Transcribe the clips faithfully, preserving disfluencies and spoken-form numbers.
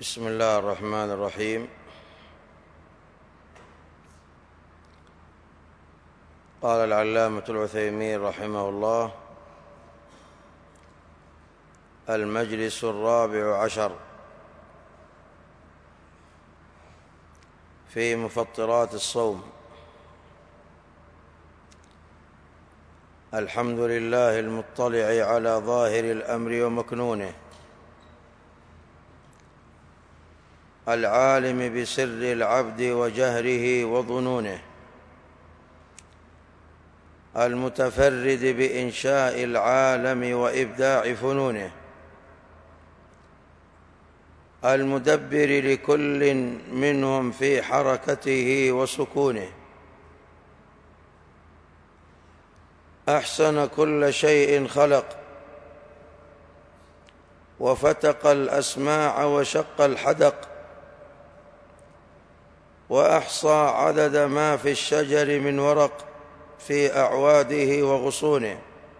بسم الله الرحمن الرحيم. قال العلامة العثيمين رحمه الله: المجلس الرابع عشر في مفطرات الصوم. الحمد لله المطلع على ظاهر الأمر ومكنونه، العالم بسر العبد وجهره وظنونه، المتفرد بإنشاء العالم وإبداع فنونه، المدبر لكل منهم في حركته وسكونه، أحسن كل شيء خلق، وفتق الأسماع وشق الحدق، وأحصى عدد ما في الشجر من ورق في أعواده وغصونه،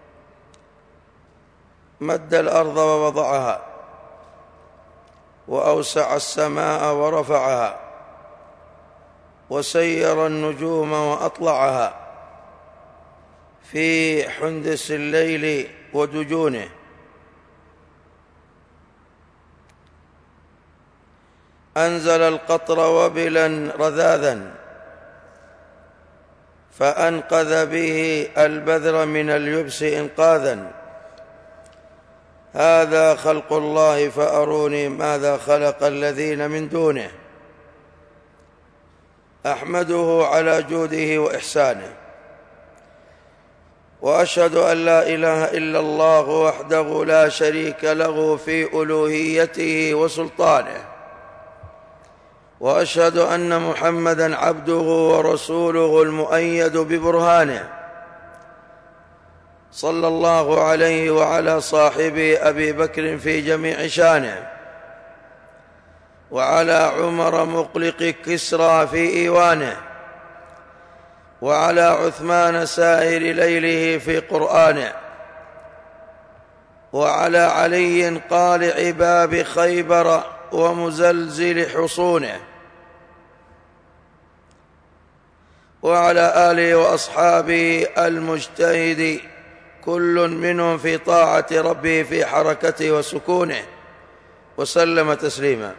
مد الأرض ووضعها، وأوسع السماء ورفعها، وسير النجوم وأطلعها في حندس الليل ودجونه، أنزل القطر وبلا رذاذا فأنقذ به البذر من اليبس إنقاذا، هذا خلق الله فأروني ماذا خلق الذين من دونه، أحمده على جوده وإحسانه، وأشهد أن لا إله إلا الله وحده لا شريك له في ألوهيته وسلطانه، وأشهد أن محمدًا عبده ورسوله المؤيد ببرهانه، صلى الله عليه وعلى صاحبه أبي بكر في جميع شانه، وعلى عمر مقلق كسرى في إيوانه، وعلى عثمان سائر ليله في قرآنه، وعلى علي قالع باب خيبر ومزلزل حصونه، وعلى آله وأصحابه المجتهد كل منهم في طاعة ربه في حركته وسكونه، وسلم تسليما.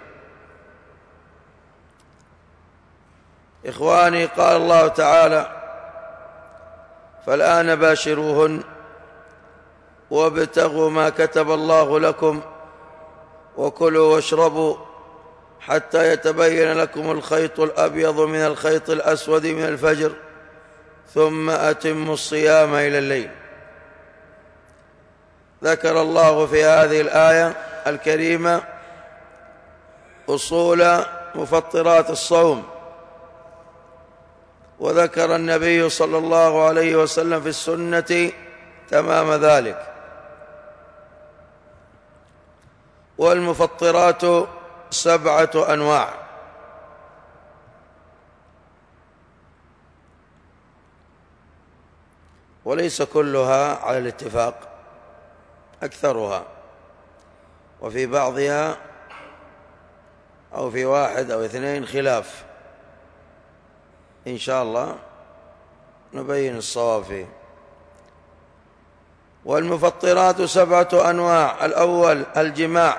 إخواني، قال الله تعالى: فالآن باشروهن وابتغوا ما كتب الله لكم وكلوا واشربوا حتى يتبين لكم الخيط الأبيض من الخيط الأسود من الفجر ثم أتموا الصيام إلى الليل. ذكر الله في هذه الآية الكريمة أصول مفطرات الصوم، وذكر النبي صلى الله عليه وسلم في السنة تمام ذلك. والمفطرات سبعة أنواع، وليس كلها على الاتفاق، أكثرها، وفي بعضها أو في واحد أو اثنين خلاف، إن شاء الله نبين الصواب فيه. والمفطرات سبعة أنواع: الأول الجماع،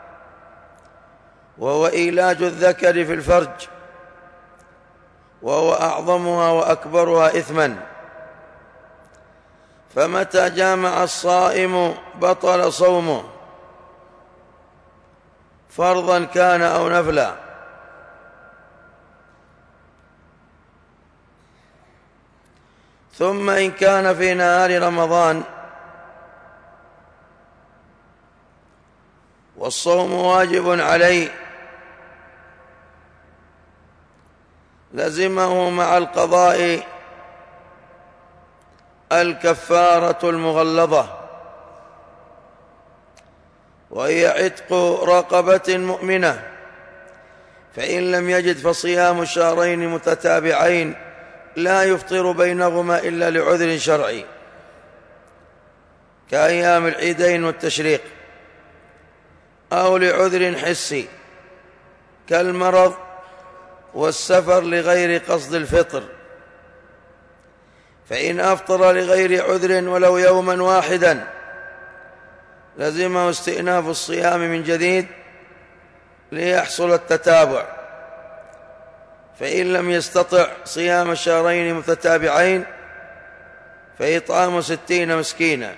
وهو إيلاج الذكر في الفرج، وهو أعظمها وأكبرها إثما، فمتى جامع الصائم بطل صومه فرضا كان أو نفلا. ثم إن كان في نهار رمضان والصوم واجب عليه لزمه مع القضاء الكفارة المغلظة، وهي عتق رقبة مؤمنة، فإن لم يجد فصيام شهرين متتابعين لا يفطر بينهما إلا لعذر شرعي كأيام العيدين والتشريق، أو لعذر حسي كالمرض والسفر لغير قصد الفطر، فإن أفطر لغير عذر ولو يوما واحدا لزمه استئناف الصيام من جديد ليحصل التتابع، فإن لم يستطع صيام شهرين متتابعين فإطعام ستين مسكينا،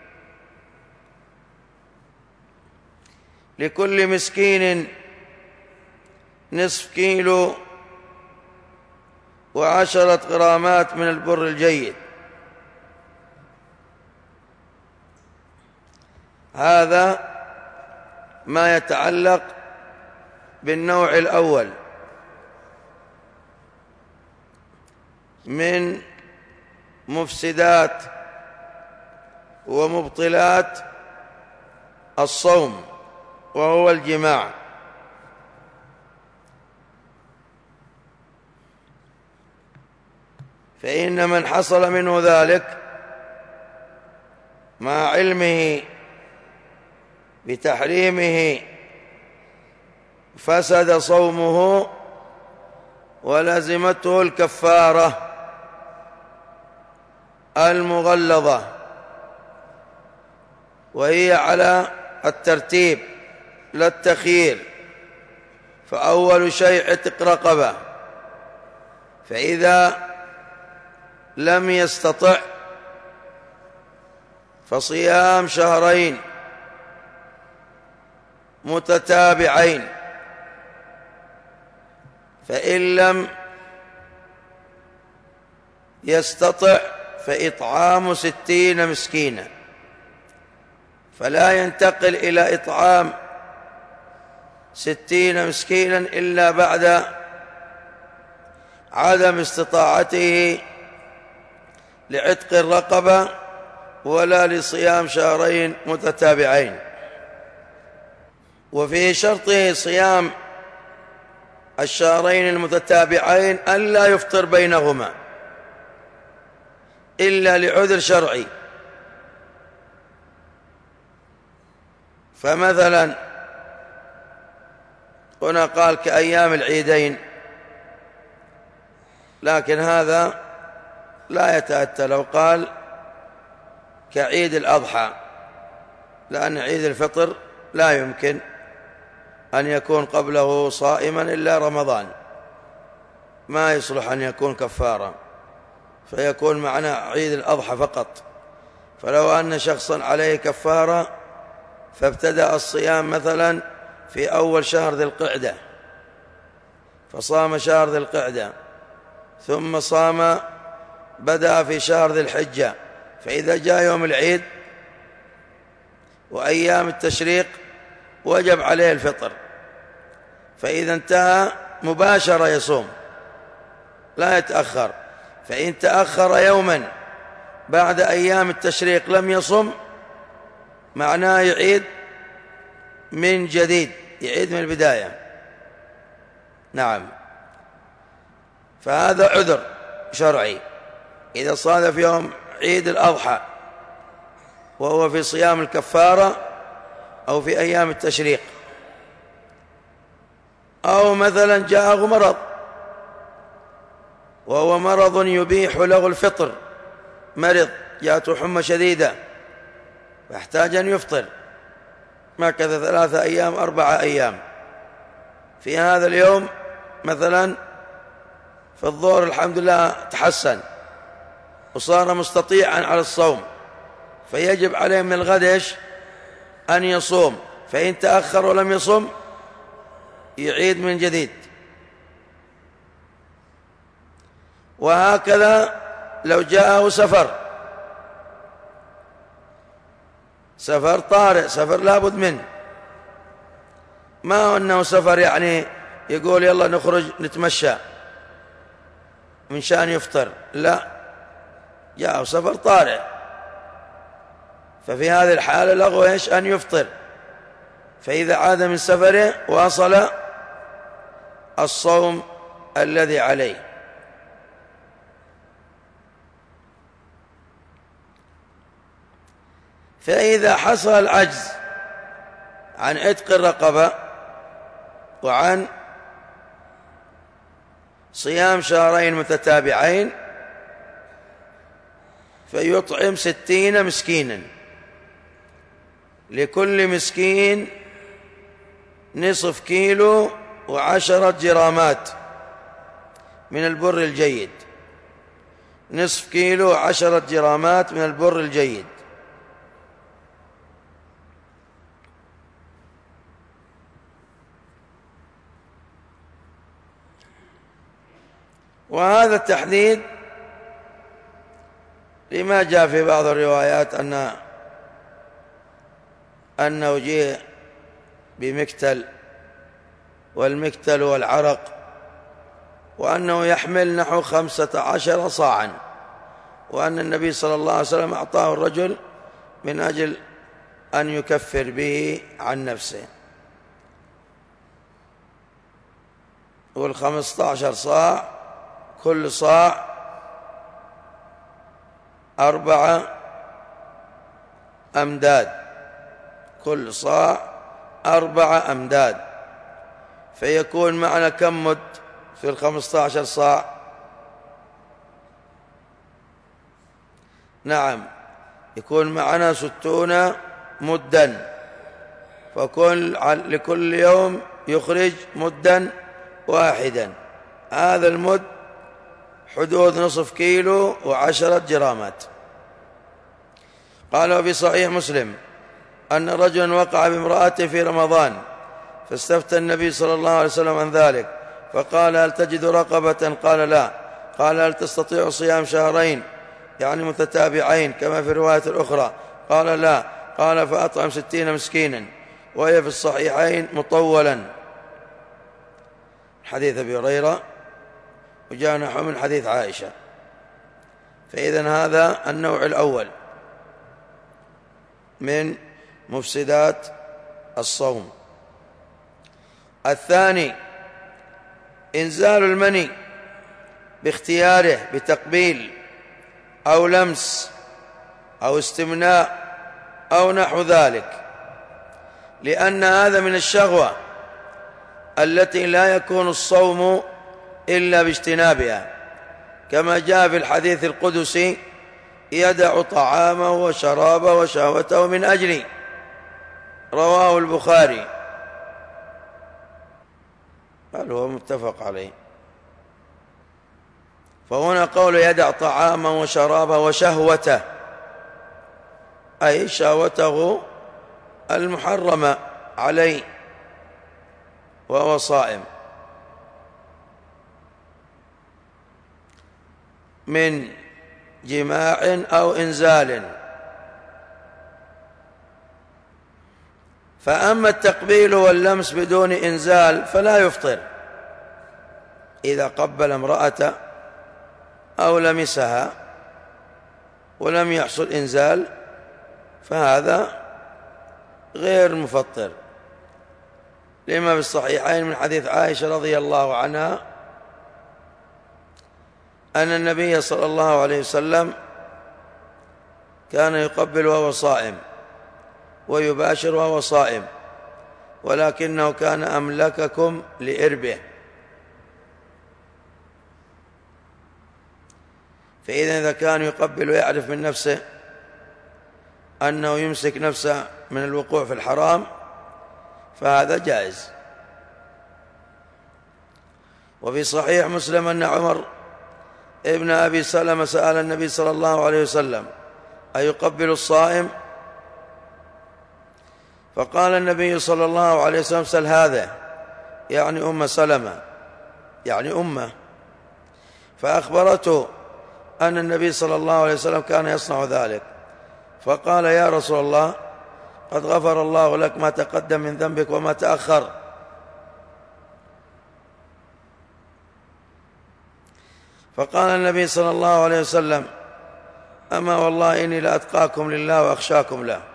لكل مسكين نصف كيلو وعشرة غرامات من البر الجيد. هذا ما يتعلق بالنوع الأول من مفسدات ومبطلات الصوم، وهو الجماع. فإن من حصل منه ذلك مع علمه بتحريمه فسد صومه ولزمته الكفارة المغلظة، وهي على الترتيب لا التخيير. فأول شيء عتق رقبة، فإذا لم يستطع فصيام شهرين متتابعين، فإن لم يستطع فإطعام ستين مسكينا، فلا ينتقل إلى إطعام ستين مسكينا إلا بعد عدم استطاعته لعتق الرقبة ولا لصيام شهرين متتابعين. وفي شرط صيام الشهرين المتتابعين ألا يفطر بينهما إلا لعذر شرعي. فمثلا هنا قال كأيام العيدين، لكن هذا لا يتأتى لو قال كعيد الأضحى، لأن عيد الفطر لا يمكن أن يكون قبله صائما إلا رمضان، ما يصلح أن يكون كفارا، فيكون معنى عيد الأضحى فقط. فلو أن شخصا عليه كفارة فابتدأ الصيام مثلا في أول شهر ذي القعدة، فصام شهر ذي القعدة، ثم صام بدأ في شهر ذي الحجة، فإذا جاء يوم العيد وأيام التشريق وجب عليه الفطر، فإذا انتهى مباشرة يصوم لا يتأخر. فإن تأخر يوما بعد أيام التشريق لم يصم، معناه يعيد من جديد، يعيد من البداية. نعم، فهذا عذر شرعي إذا صادف يوم عيد الأضحى وهو في صيام الكفارة أو في أيام التشريق. أو مثلا جاءه مرض وهو مرض يبيح له الفطر، مرض جاءته حمى شديدة فاحتاج أن يفطر، مكث ثلاثة أيام أربعة أيام، في هذا اليوم مثلا في الظهر الحمد لله تحسن وصار مستطيعا على الصوم، فيجب عليه من الغد إيش؟ أن يصوم. فإن تأخر ولم يصوم يعيد من جديد. وهكذا لو جاءه سفر، سفر طارئ، سفر لابد منه، ما هو أنه سفر يعني يقول يلا نخرج نتمشى من شأن يفطر، لا، جاءه سفر طارئ، ففي هذه الحالة له إيش؟ أن يفطر. فإذا عاد من سفره واصل الصوم الذي عليه. فإذا حصل العجز عن عتق الرقبة وعن صيام شهرين متتابعين فيطعم ستين مسكينا، لكل مسكين نصف كيلو وعشرة جرامات من البر الجيد، نصف كيلو وعشرة جرامات من البر الجيد. وهذا التحديد لما جاء في بعض الروايات أن أنه جاء بمكتل، والمكتل والعرق، وأنه يحمل نحو خمسة عشر صاعا، وأن النبي صلى الله عليه وسلم أعطاه الرجل من أجل أن يكفر به عن نفسه. والخمسة عشر صاع كل صاع أربعة أمداد، كل صاع أربعة أمداد، فيكون معنا كم مد في الخمسة عشر صاع؟ نعم، يكون معنا ستون مدا، فكل لكل يوم يخرج مدا واحدا. هذا المد حدود نصف كيلو وعشرة جرامات. قال وفي صحيح مسلم أن رجلا وقع بامرأته في رمضان فاستفتى النبي صلى الله عليه وسلم عن ذلك، فقال هل تجد رقبة؟ قال لا. قال هل تستطيع صيام شهرين يعني متتابعين كما في الرواية الأخرى؟ قال لا. قال فأطعم ستين مسكينا، وهي في الصحيحين مطولا، حديث أبي هريرة، وجاء نحو من حديث عائشة. فإذن هذا النوع الأول من مفسدات الصوم. الثاني إنزال المني باختياره بتقبيل أو لمس أو استمناء أو نحو ذلك، لأن هذا من الشهوة التي لا يكون الصوم إلا باجتنابها، كما جاء في الحديث القدسي يدع طعامه وشرابه وشهوته من أجلي، رواه البخاري، بل هو متفق عليه. فهنا قول يدع طعامه وشرابه وشهوته، أي شهوته المحرمة عليه وهو صائم، من جماع أو إنزال. فأما التقبيل واللمس بدون إنزال فلا يفطر، إذا قبل امرأة أو لمسها ولم يحصل إنزال فهذا غير مفطر، لما في الصحيحين من حديث عائشة رضي الله عنها أن النبي صلى الله عليه وسلم كان يقبل وهو صائم ويباشر وهو صائم، ولكنه كان أملككم لإربه. فإذا إذا كان يقبل ويعرف من نفسه أنه يمسك نفسه من الوقوع في الحرام فهذا جائز. وفي صحيح مسلم أن عمر ابن أبي سلمة سأل النبي صلى الله عليه وسلم أيقبل الصائم؟ فقال النبي صلى الله عليه وسلم سل هذا، يعني أم سلمة، يعني أمه، فأخبرته أن النبي صلى الله عليه وسلم كان يصنع ذلك، فقال يا رسول الله قد غفر الله لك ما تقدم من ذنبك وما تأخر. فقال النبي صلى الله عليه وسلم أما والله إني لأتقاكم لله وأخشاكم له.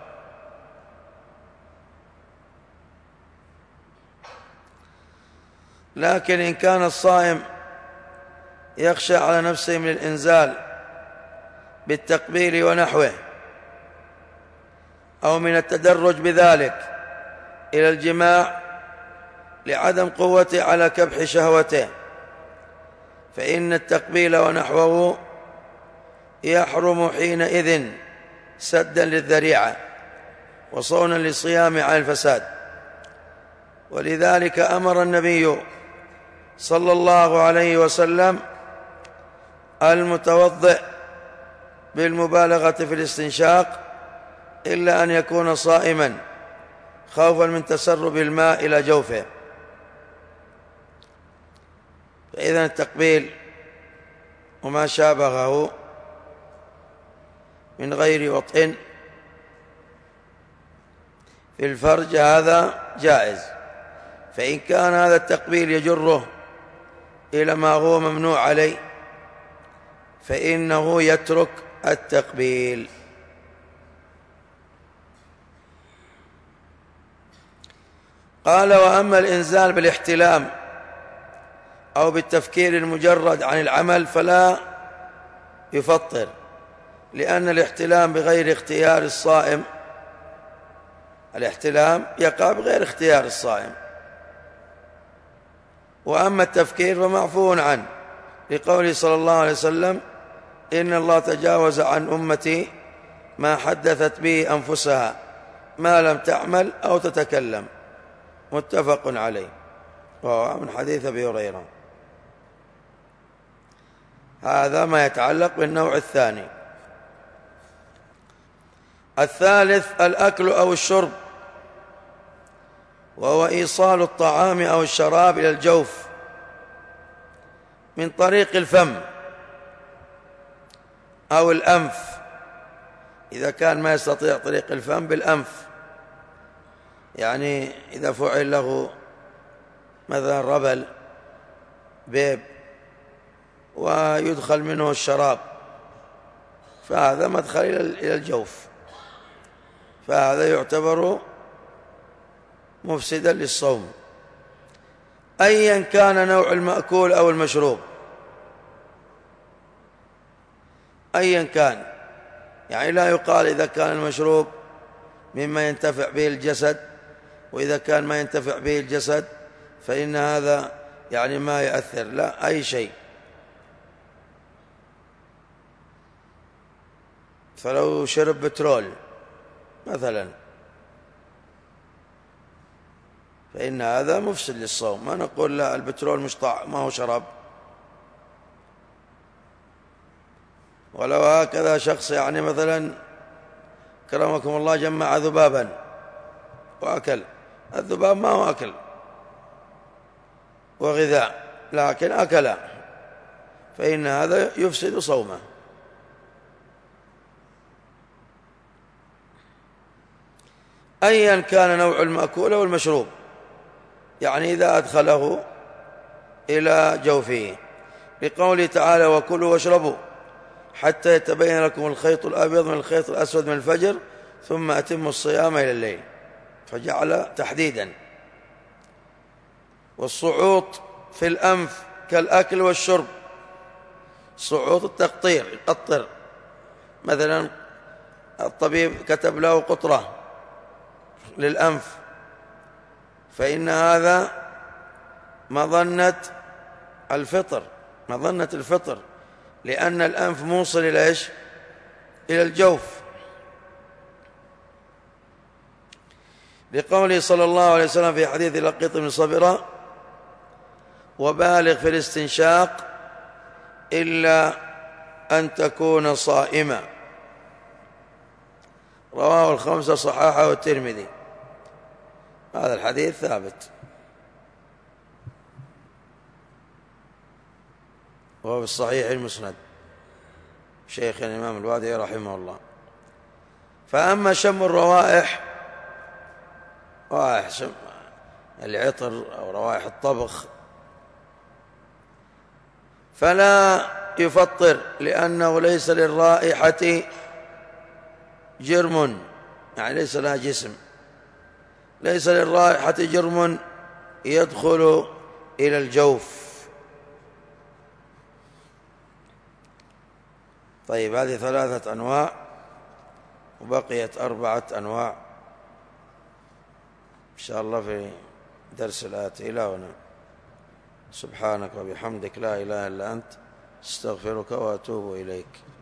لكن إن كان الصائم يخشى على نفسه من الإنزال بالتقبيل ونحوه أو من التدرج بذلك إلى الجماع لعدم قوته على كبح شهوته، فإن التقبيل ونحوه يحرم حينئذ سدا للذريعة وصونا للصيام عن الفساد. ولذلك أمر النبي صلى الله عليه وسلم المتوضئ بالمبالغة في الاستنشاق إلا أن يكون صائما خوفا من تسرب الماء إلى جوفه. فإذن التقبيل وما شابهه من غير وطئ في الفرج هذا جائز، فإن كان هذا التقبيل يجره إلى ما هو ممنوع عليه فإنه يترك التقبيل. قال: وأما الإنزال بالاحتلام أو بالتفكير المجرد عن العمل فلا يفطر، لأن الاحتلام بغير اختيار الصائم، الاحتلام يقع بغير اختيار الصائم. وأما التفكير فمعفو عنه، لقوله صلى الله عليه وسلم: إن الله تجاوز عن أمتي ما حدثت به أنفسها ما لم تعمل أو تتكلم، متفق عليه، وهو من حديث أبي هريرة. هذا ما يتعلق بالنوع الثاني. الثالث الأكل أو الشرب، وهو إيصال الطعام أو الشراب إلى الجوف من طريق الفم أو الأنف، إذا كان ما يستطيع طريق الفم بالأنف، يعني إذا فعل له مثلا ربل بيب ويدخل منه الشراب فهذا مدخل إلى الجوف، فهذا يعتبر مفسدا للصوم أيا كان نوع المأكول أو المشروب، أيا كان. يعني لا يقال إذا كان المشروب مما ينتفع به الجسد، وإذا كان ما ينتفع به الجسد فإن هذا يعني ما يأثر، لا، أي شيء. فلو شرب بترول مثلا فإن هذا مفسد للصوم، ما نقول لا البترول مش طعم، ما هو شراب. ولو هكذا شخص يعني مثلا كرمكم الله جمع ذبابا وأكل، الذباب ما هو أكل وغذاء، لكن أكل، فإن هذا يفسد صومه. أيا كان نوع المأكول والمشروب، يعني إذا أدخله إلى جوفه، لقوله تعالى: وكلوا واشربوا حتى يتبين لكم الخيط الأبيض من الخيط الأسود من الفجر ثم أتموا الصيام إلى الليل، فجعل تحديدا. والصعوط في الأنف كالأكل والشرب، صعوط التقطير، يقطر مثلا الطبيب كتب له قطرة للأنف، فإن هذا مظنة الفطر، مظنة الفطر، لأن الأنف موصل إلى إيش؟ إلى الجوف. لقوله صلى الله عليه وسلم في حديث لقيط بن صبرة: وبالغ في الاستنشاق إلا أن تكون صائما، رواه الخمسة صححه الترمذي. هذا الحديث ثابت، وهو في الصحيح المسند شيخ الإمام الوادعي رحمه الله. فأما شم الروائح، روائح شم العطر أو روائح الطبخ، فلا يفطر، لأنه ليس للرائحة جرم، يعني ليس لها جسم، ليس للرائحة جرم يدخل إلى الجوف. طيب، هذه ثلاثة أنواع، وبقيت أربعة أنواع إن شاء الله في درس الآتي. إلى هنا. سبحانك وبحمدك لا إله إلا أنت استغفرك وأتوب إليك.